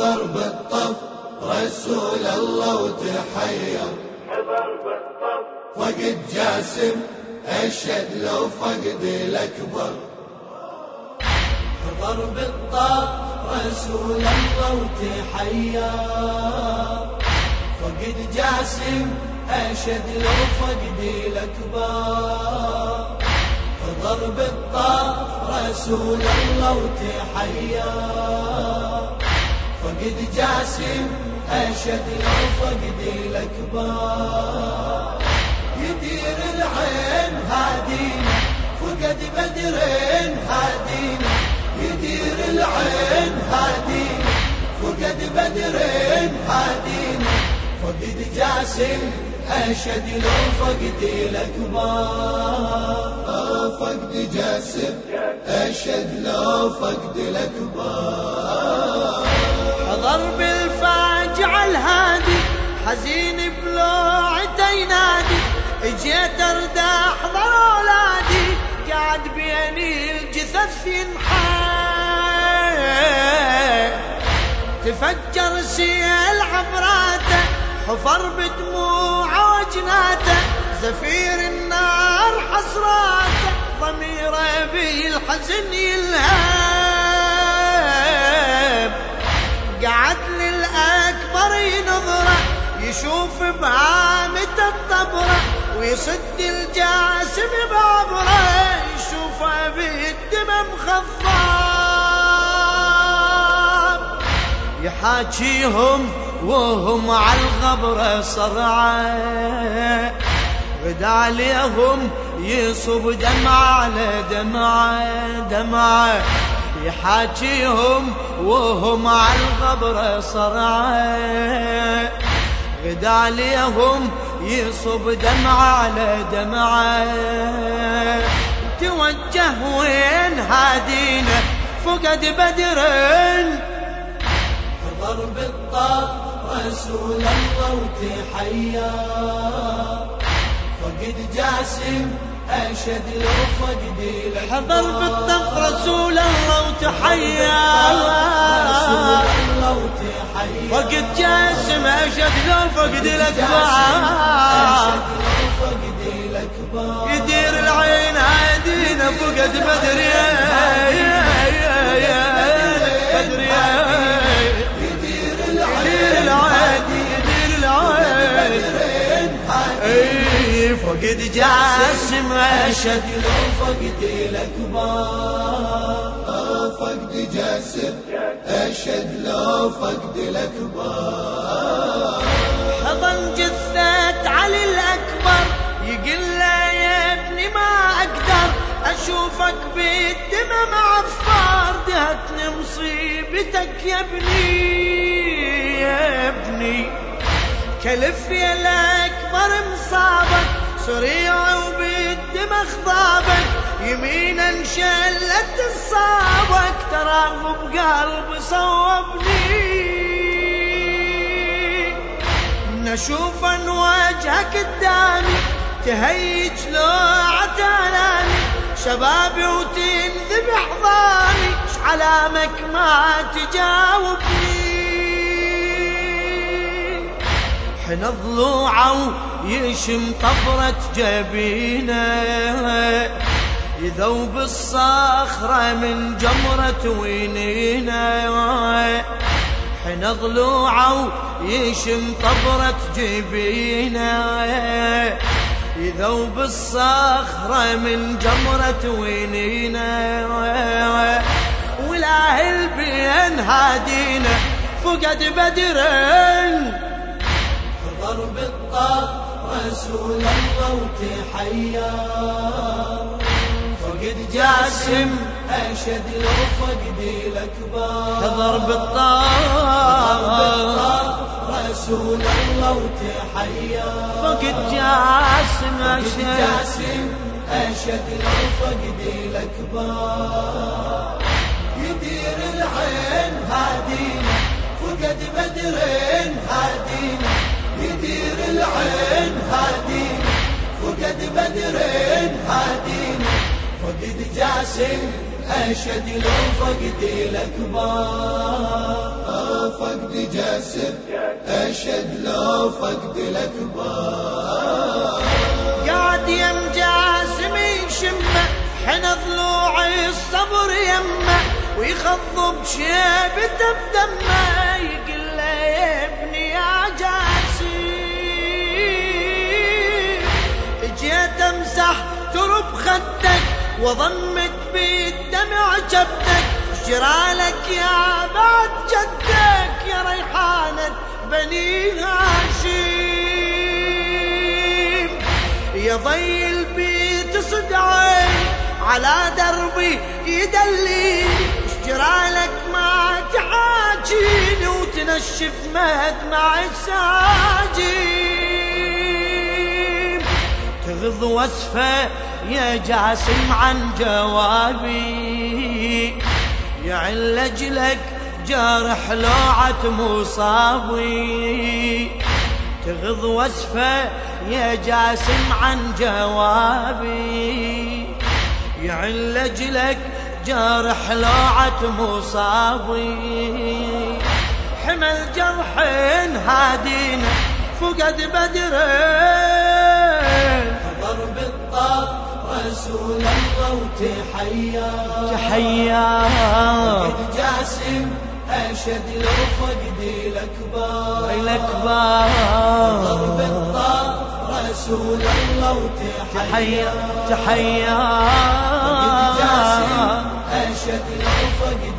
حضر بالطف رسول الله وتحير، فقد جاسم أشهد لو فقد الأكبر. حضر بالطف رسول الله وتحير، فقد جاسم أشهد لو فقد الأكبر. حضر بالطف رسول الله وتحير، فقد جاسم أشهد لو فقد الأكبر. يدير العين هادينا فقد بدر هادينا، يدير العين هادينا فقد بدر هادينا. فقد جاسم أشهد لو فقد الأكبر، فقد جاسم أشهد لو فقد الأكبر. حضر بالفاجعة الهادي حزين بلوعته ينادي، اجيت ارداح ضر اولادي قاعد بيني الجثث ينحى. تفجر سيل عبراته حفر بدموعه وجناته، زفير النار حسراته ضميره بالحزن يلهب. قعد للأكبر ينظره يشوف بهامة الطبرة، ويصد الجاسم بعبره يشوفه بالدم مخضب. يحاكيهم وهم على الغبرة صرعة، غدا عليهم يصب دمعة على دمعة. يحاكيهم وهم على الغبرة صرعة، غدا عليهم يصب دمعة على دمعة. توجه وين هادينا فقد بدر، حضر بالطف رسول الله وتحير، فقد جاسم أشهد لو فقد الأكبر. حضر بالطف رسول الله وتحير، فقد جاسم أشهد لو فقد الأكبر. يدير العين هادينا فقد بدر بدر، يدير العين فقد جاسم أشهد لو فقد الأكبر، فقد جاسم أشهد لو فقد الأكبر. حضن جثة علي الأكبر يقول له يا ابني ما أقدر أشوفك بالدم معفر، دهتني مصيبتك يا ابني. كلف يا الأكبر مصابك سريع وبالدم خضابك، يمينا انشلت الصابك تراه بقلب صوبني. نشوف ان وجهك قدامي تهيج لوعة آلامي، شبابي وتنذبح ضامي علامك ما تجاوبني. حن ضلوعه يشم طبرة جبينه، يذوب الصخرة من جمرة وينينه. حن ضلوعه يشم طبرة جبينه، يذوب الصخرة من جمرة وينينه. ولا البين هادينا فقد بدر، حضر بالطف رسول الله وتحير، فقد جاسم أشهد لو فقد الأكبر. حضر بالطف رسول الله وتحير، فقد جاسم أشهد لو فقد الأكبر. يدير العين هادينا فقد بدر هادينا، يدير العين هادينا فقد بدر هادينا. فقد جاسم أشهد لو فقد الأكبر، فقد جاسم أشد لو فقد الأكبر. قاعد يم جاسم يشمه حين ضلوع الصبر يمه ويخضب شيبته بدمه يقول له يا ابني يا جاسم جيت امسح ترب خدك وضمت بالدمع جبدك جرالك يا بعد جدك يا ريحانة بني هاشم يا ضي البيت صدعي على دربي يدلي جرالك ما تعاجيني وتنشف مدمع الساجين تغض وصفه يا جاسم عن جوابي يعل لجلك جارح لوعة مصابي تغض وصفه يا جاسم عن جوابي يعل لجلك جارح لوعة مصابي حمل جرح هادينا فقد بدرين ضرب الطاف رسول الله وتحيا فقد جاسم أشد لو فقد الأكبر. ضرب الطاف رسول الله وتحيا فقد جاسم أشد لو فقد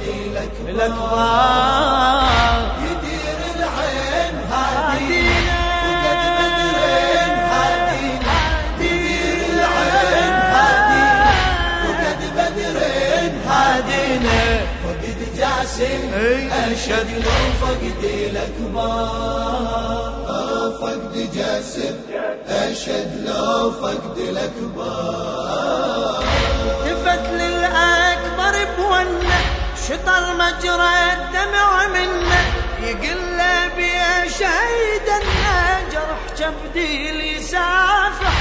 الأكبر. يدير العين هادينا فقد بدرين هادينا يدير العين هادينا فقد بدرين هادينا فقد جاسم أشد لو فقد الأكبر. فقد جاسم أشد لو فقد الأكبر. التفت للأكبر بونه شطر مجرى الدمع منه يقل له بيا شهيدنا جرح جبدي لي سافح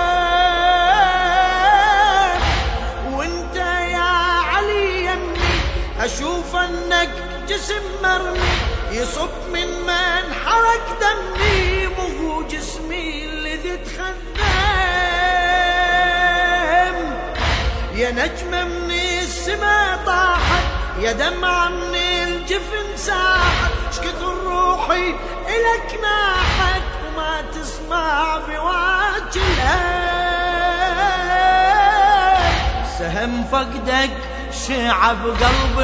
دم وانت يا علي يمي اشوف انك جسم مرمي يصب من حرك دمي مو جسمي اللي تخدم يا نجمة من السما طاحت يا دمعة من الجفن ساحت شكثر روحي إلك ناحت وما تسمع بواجهها سهم فقدك شعب قلبي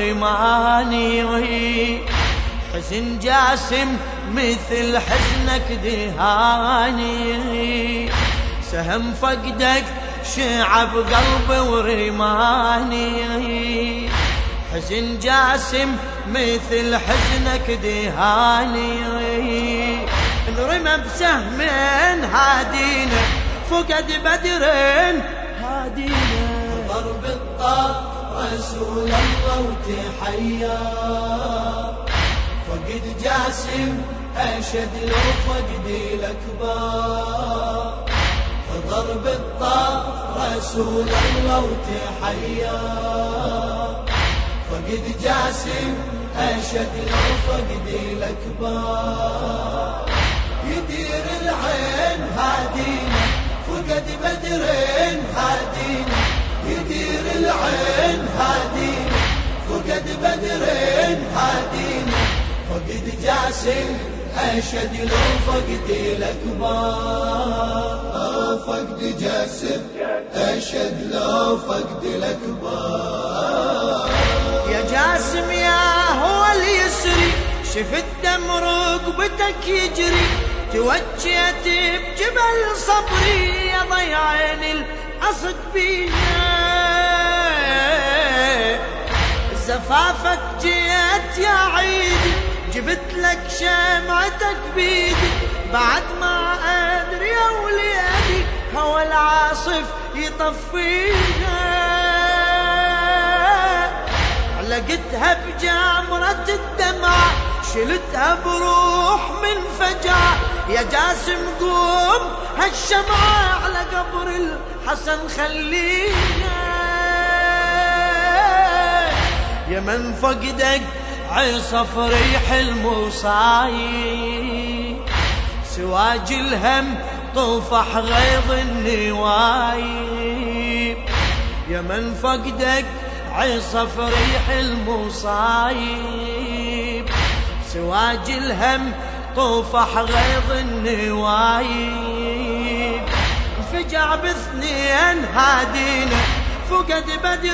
وريماني حزن جاسم مثل حزنك دهاني سهم فقدك شعب قلبي وريماني حزن جاسم مثل حزنك دهاني انرمى بسهم هادينا فقد بدرين هادينا. ضرب الطاف رسول الله وتحيا فقد جاسم أشد لو فقد الأكبر. ضرب الطاف رسول الله وتحيا فقد جاسم أشد لو فقد الأكبر. يدير العين هادينا فقد بدرين هادينا يدير العين هادينا فقد بدرين هادينا فقد جاسم أشد لو فقد الأكبر. فقد جاسم أشد لو فقد الأكبر. يا جاسم يا هو اليسري شفت دم ركبتك يجري توجهت بجبل صبري يا ضيعين الأصد بينا زفافك جيت يا عيدي جبت لك شمعتك بيدي بعد ما أدري يا وليدي هو العاصف يطفينا لقيتها بجامرة الدمع شلتها بروح من فجع يا جاسم قوم هالشمعة على قبر الحسن خلينا يا من فقدك عصف ريح المصايب، سواج الهم طفح غيظ النوايب. يا من فقدك عصف ريح المصايب، سواج الهم طفح غيظ النوايب. انفجع باثنين هادينا فقد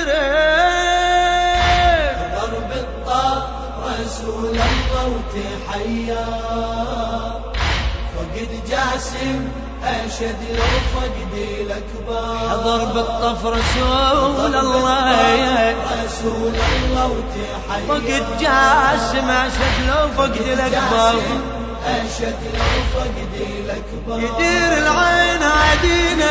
بدرين، ضرب الطاف رسول الله وتحيا. فقد جاسم أشد لو فقد الأكبر، حضر بالطف رسول الله رسول الله وتحيا. فقد جاسم أشد لو فقد الأكبر، أشد لو فقد الأكبر. يدير العين عدينا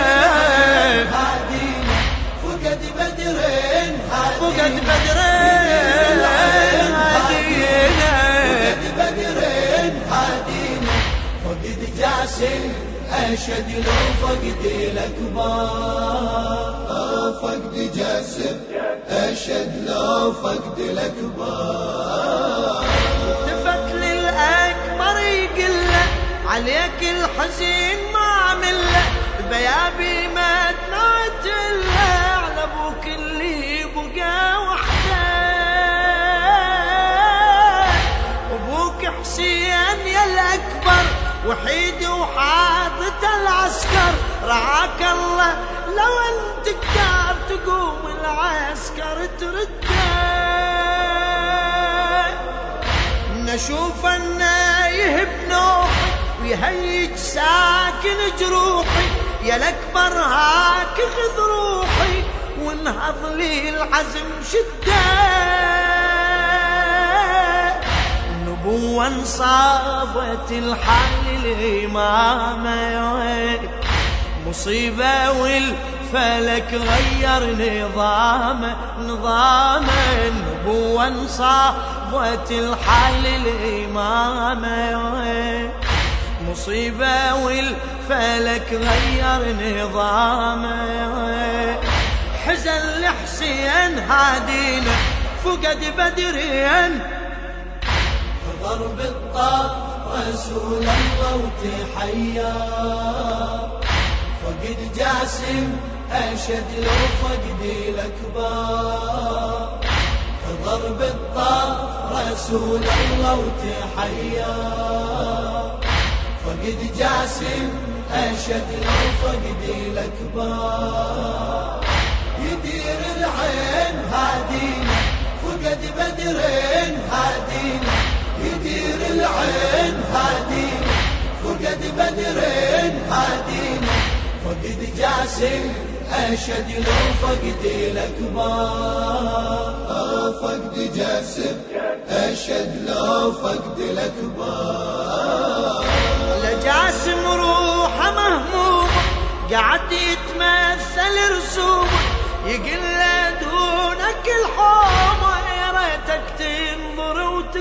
هادينا فقد بدرين، فقد بدرين هادينا، فقد بدرين هادينا. فقد جاسم أشد لو فقد الأكبر، فقد جاسم أشد لو فقد الأكبر. التفت للأكبر يقله عليك الحزين ما عمله، بيابي ما دمعت له على ابوك اللي بقى وحده. ابوك حسين يا الأكبر وحيد وحاطط العسكر، رعاك الله لو انت تقدر تقوم العسكر ترده. نشوف انه يهب نوحي ويهيج ساكن جروحي، يا الأكبر هاك خذ روحي وانهض لي العزم شده. النبوة انصابت الحال الإمامة، مصيبة والفلك غير نظامه. النبوة انصابت الحال الإمامة، مصيبة والفلك غير نظامه. حزن لحسين هادينا فقد بدرين، ضرب الطاف رسول الله وتحيا. فقد جاسم أشد لو فقد الأكبر، ضرب الطاف رسول الله وتحيا. فقد جاسم أشد لو فقد الأكبر. يدير العين هادينا فقد بدرين هادينا، يدير العين هادينا فقد بدرين هادينا. فقد جاسم أشد لو فقد الأكبر، فقد جاسم أشد لو فقد الأكبر. لجاسم روحه مهموم قعد يتمثل رسومه، يقل له دونك الحومه يا ريتك تنظر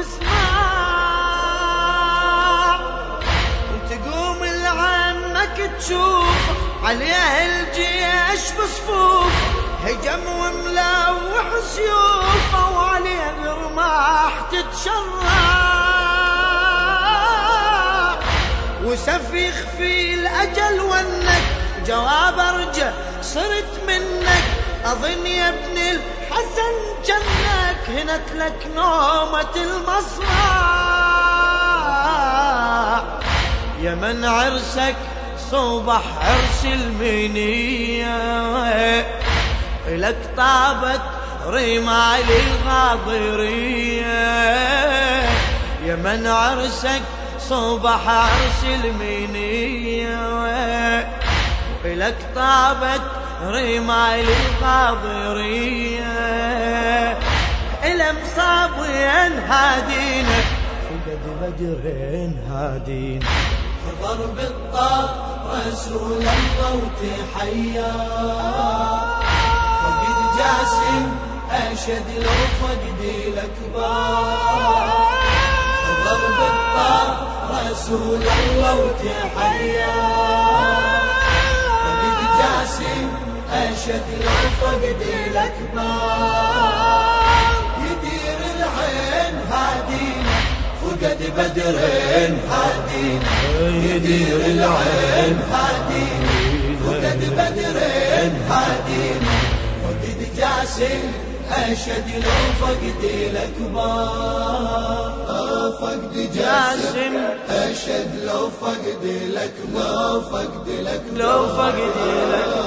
وتسمع، وتقوم لعمك تشوف عليه الجيش بصفوف، هجم وملوح سيوفه وعليه برماح تتشرع، وسفيخ في الأجل ونك جواب أرجع صرت منك. أظن يا ابن الحسن جنك هنت لك نومة المصرع، يا من عرسك صبح عرس المنية، إلك طابت رمال الغاضرية. يا من عرسك صبح عرس المنية، إلك طابت رمال الغاضرية. إلى مصابين هادينا فقد بدرين هادينا. ضرب الطاف رسول الله وتحيا. فقد جاسم أشد لو فقد الأكبر، ضرب الطاف رسول الله وتحيا. فقد جاسم أشد لو فقد الأكبر. يدير العين بدر هادينا يدير العين هادينا فقد بدر هادينا فقد جاسم أشد لو فقد الأكبر فقد جاسم أشد لو فقد الأكبر لو فقد الأكبر